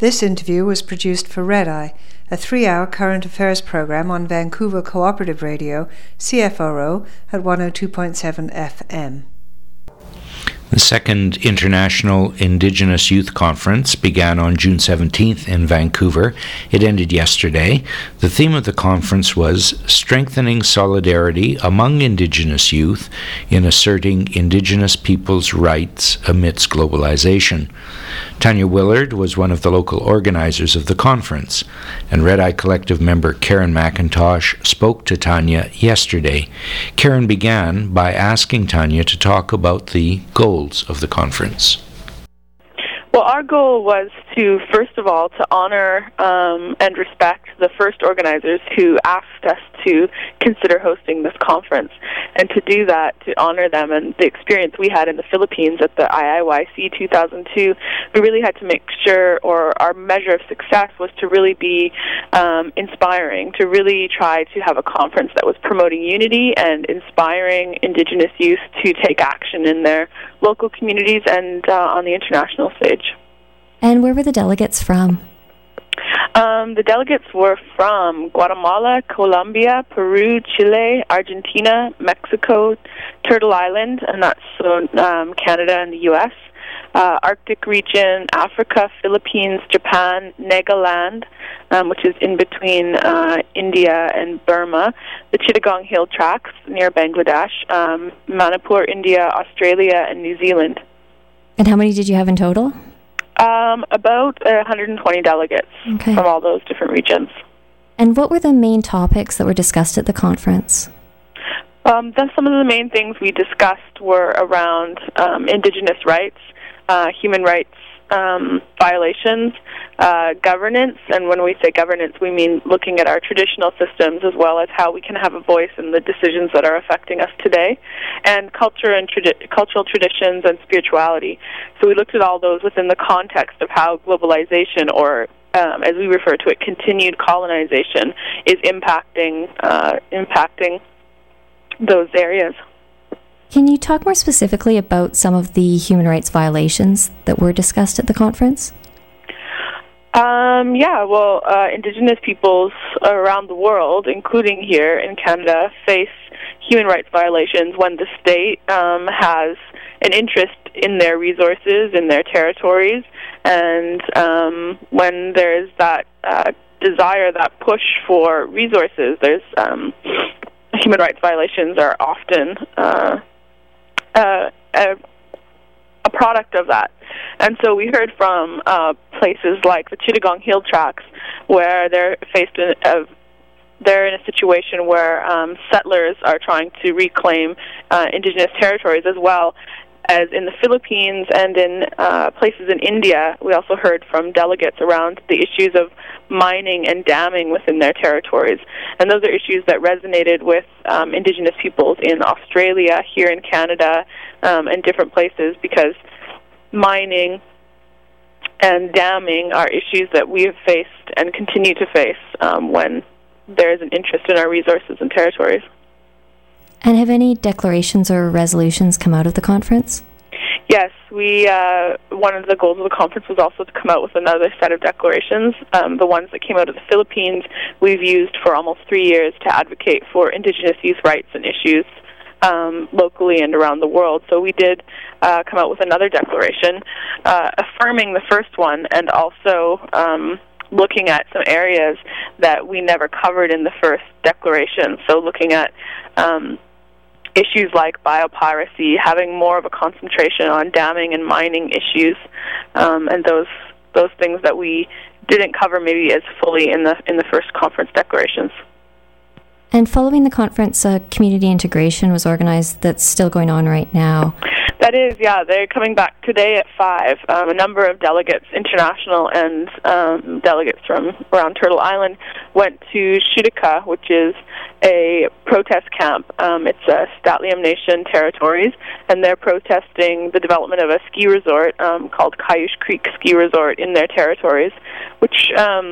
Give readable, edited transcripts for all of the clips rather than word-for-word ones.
This interview was produced for Red Eye, a 3-hour current affairs program on Vancouver Cooperative Radio, CFRO, at 102.7 FM. The second International Indigenous Youth Conference began on June 17th in Vancouver. It ended yesterday. The theme of the conference was Strengthening Solidarity Among Indigenous Youth in Asserting Indigenous Peoples' Rights Amidst Globalization. Tanya Willard was one of the local organizers of the conference, and Red Eye Collective member Karen McIntosh spoke to Tanya yesterday. Karen began by asking Tanya to talk about the goals of the conference. Well, our goal was to, first of all, to honor and respect the first organizers who asked us to consider hosting this conference. And to do that, to honor them and the experience we had in the Philippines at the IIYC 2002, we really had to make sure, or our measure of success was to really be inspiring, to really try to have a conference that was promoting unity and inspiring Indigenous youth to take action in their local communities and on the international stage. And where were the delegates from? The delegates were from Guatemala, Colombia, Peru, Chile, Argentina, Mexico, Turtle Island, and that's Canada and the U.S., Arctic region, Africa, Philippines, Japan, Nagaland, which is in between India and Burma, the Chittagong Hill Tracts near Bangladesh, Manipur, India, Australia, and New Zealand. And how many did you have in total? About 120 delegates from all those different regions. And what were the main topics that were discussed at the conference? Some of the main things we discussed were around Indigenous rights, human rights violations, governance, and when we say governance, we mean looking at our traditional systems as well as how we can have a voice in the decisions that are affecting us today, and culture and cultural traditions and spirituality. So we looked at all those within the context of how globalization, or as we refer to it, continued colonization, is impacting those areas. Can you talk more specifically about some of the human rights violations that were discussed at the conference? Indigenous peoples around the world, including here in Canada, face human rights violations when the state has an interest in their resources, in their territories, and when there's that desire, that push for resources, there's human rights violations are often a product of that. And so we heard from places like the Chittagong Hill Tracts, where they're in a situation where settlers are trying to reclaim indigenous territories, as well as in the Philippines and in places in India. We also heard from delegates around the issues of mining and damming within their territories. And those are issues that resonated with Indigenous peoples in Australia, here in Canada, and different places, because mining and damming are issues that we have faced and continue to face when there is an interest in our resources and territories. And have any declarations or resolutions come out of the conference? Yes, one of the goals of the conference was also to come out with another set of declarations. The ones that came out of the Philippines we've used for almost 3 years to advocate for Indigenous youth rights and issues locally and around the world. So we did come out with another declaration affirming the first one, and also looking at some areas that we never covered in the first declaration. So looking at issues like biopiracy, having more of a concentration on damming and mining issues, and those things that we didn't cover maybe as fully in the first conference declarations. And following the conference, community integration was organized that's still going on right now. That is, yeah. They're coming back today at 5. A number of delegates, international and delegates from around Turtle Island, went to Shutika, which is a protest camp. It's a St'át'imc Nation territories, and they're protesting the development of a ski resort called Cayush Creek Ski Resort in their territories, which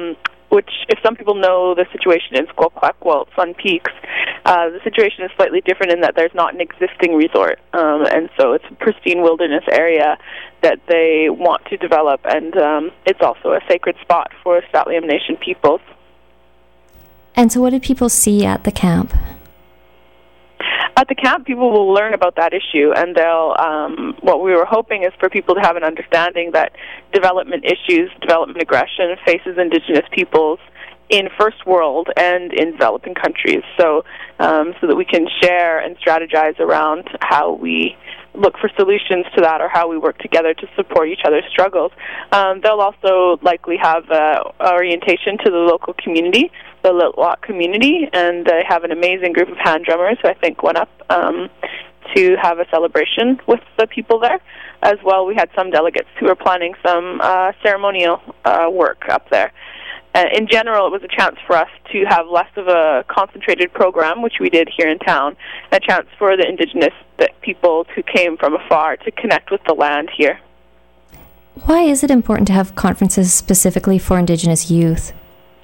which, if some people know the situation in Squaquoik, well, Sun Peaks, the situation is slightly different in that there's not an existing resort, and so it's a pristine wilderness area that they want to develop, and it's also a sacred spot for St'át'imc Nation peoples. And so what did people see at the camp? At the camp, people will learn about that issue, and they'll. What we were hoping is for people to have an understanding that development issues, development aggression, faces Indigenous peoples in first world and in developing countries. So that we can share and strategize around how we look for solutions to that, or how we work together to support each other's struggles. They'll also likely have orientation to the local community, the Litwak community, and they have an amazing group of hand drummers who I think went up to have a celebration with the people there. As well, we had some delegates who were planning some ceremonial work up there. In general, it was a chance for us to have less of a concentrated program, which we did here in town, a chance for the Indigenous peoples who came from afar to connect with the land here. Why is it important to have conferences specifically for Indigenous youth?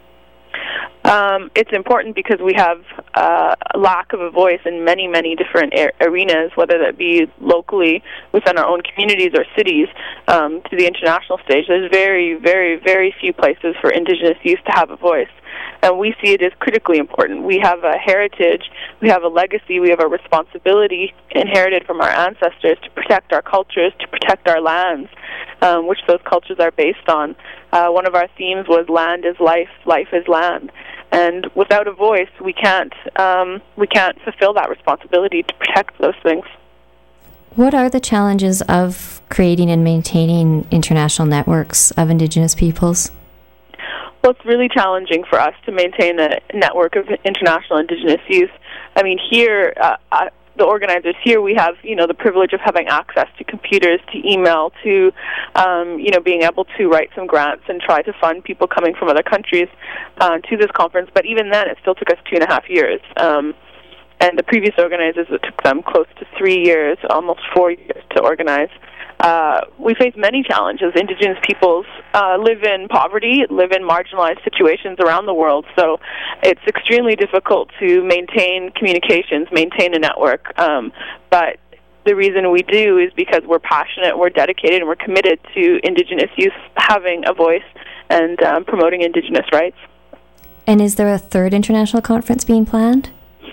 It's important because we have a lack of a voice in many, many different arenas, whether that be locally within our own communities or cities, to the international stage. There's very, very, very few places for Indigenous youth to have a voice. And we see it as critically important. We have a heritage, we have a legacy, we have a responsibility inherited from our ancestors to protect our cultures, to protect our lands, which those cultures are based on. One of our themes was land is life, life is land. And without a voice, we can't fulfill that responsibility to protect those things. What are the challenges of creating and maintaining international networks of Indigenous peoples? Well, it's really challenging for us to maintain a network of international Indigenous youth. I mean, here, the organizers here, we have, the privilege of having access to computers, to email, to, being able to write some grants and try to fund people coming from other countries to this conference. But even then, it still took us 2.5 years. And the previous organizers, it took them close to 3 years, almost 4 years to organize. We face many challenges. Indigenous peoples live in poverty, live in marginalized situations around the world, so it's extremely difficult to maintain communications, maintain a network. But the reason we do is because we're passionate, we're dedicated, and we're committed to Indigenous youth having a voice and promoting Indigenous rights. And is there a third international conference being planned?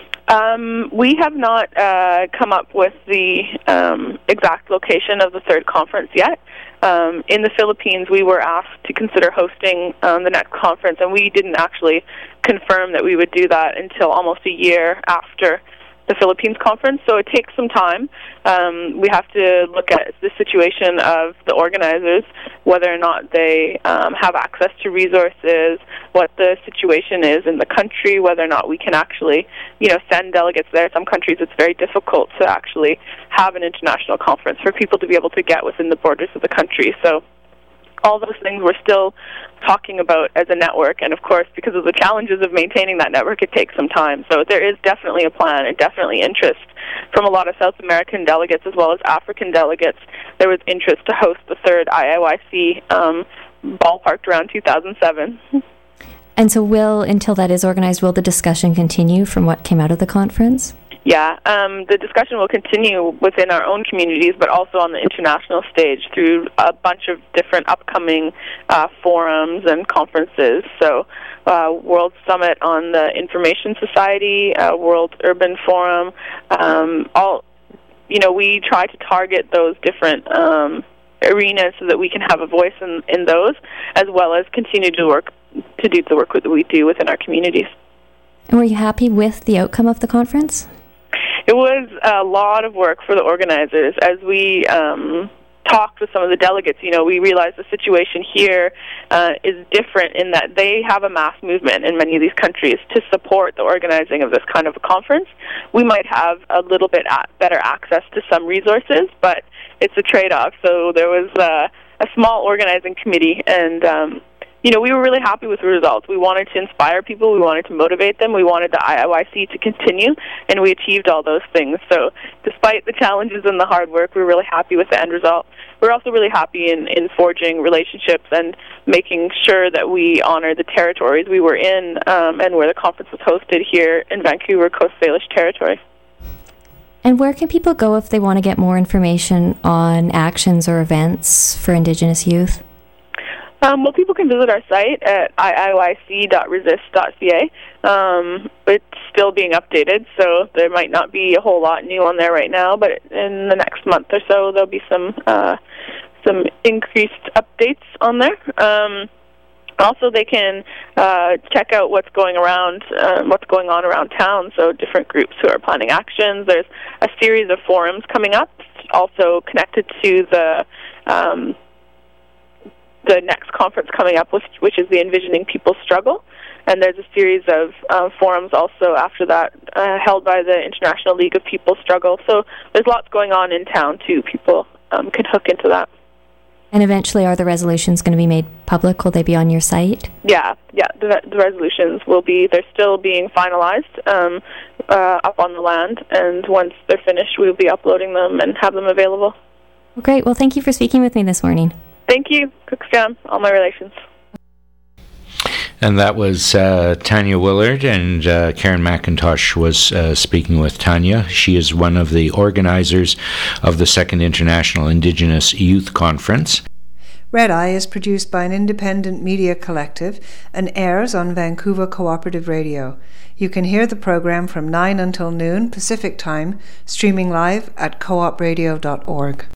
We have not come up with the exact location of the third conference yet. In the Philippines, we were asked to consider hosting the next conference, and we didn't actually confirm that we would do that until almost a year after the Philippines conference, so it takes some time. We have to look at the situation of the organizers, whether or not they have access to resources, what the situation is in the country, whether or not we can actually, send delegates there. Some countries it's very difficult to actually have an international conference for people to be able to get within the borders of the country. So all those things we're still talking about as a network, and of course, because of the challenges of maintaining that network, it takes some time. So there is definitely a plan and definitely interest from a lot of South American delegates as well as African delegates. There was interest to host the third IIYC ballparked around 2007. And so until that is organized, will the discussion continue from what came out of the conference? Yeah, the discussion will continue within our own communities, but also on the international stage through a bunch of different upcoming forums and conferences. So, World Summit on the Information Society, World Urban Forum, we try to target those different arenas so that we can have a voice in those, as well as continue to do the work that we do within our communities. And were you happy with the outcome of the conference? It was a lot of work for the organizers. As we talked with some of the delegates, we realized the situation here is different in that they have a mass movement in many of these countries to support the organizing of this kind of a conference. We might have a little bit better access to some resources, but it's a trade-off. So there was a small organizing committee, and we were really happy with the results. We wanted to inspire people. We wanted to motivate them. We wanted the IIYC to continue, and we achieved all those things. So despite the challenges and the hard work, we're really happy with the end result. We're also really happy in forging relationships and making sure that we honor the territories we were in and where the conference was hosted here in Vancouver, Coast Salish Territory. And where can people go if they want to get more information on actions or events for Indigenous youth? Well, people can visit our site at iiyc.resist.ca. It's still being updated, so there might not be a whole lot new on there right now, but in the next month or so there'll be some increased updates on there. Also, they can check out what's going on around town, so different groups who are planning actions. There's a series of forums coming up, also connected to the next conference coming up, which is the Envisioning People's Struggle. And there's a series of forums also after that held by the International League of People's Struggle. So there's lots going on in town, too. People can hook into that. And eventually, are the resolutions going to be made public? Will they be on your site? Yeah. The resolutions they're still being finalized up on the land. And once they're finished, we'll be uploading them and have them available. Well, great. Well, thank you for speaking with me this morning. Thank you, Cook Scam, all my relations. And that was Tanya Willard, and Karen McIntosh was speaking with Tanya. She is one of the organizers of the Second International Indigenous Youth Conference. Red Eye is produced by an independent media collective and airs on Vancouver Cooperative Radio. You can hear the program from 9 until noon Pacific Time, streaming live at coopradio.org.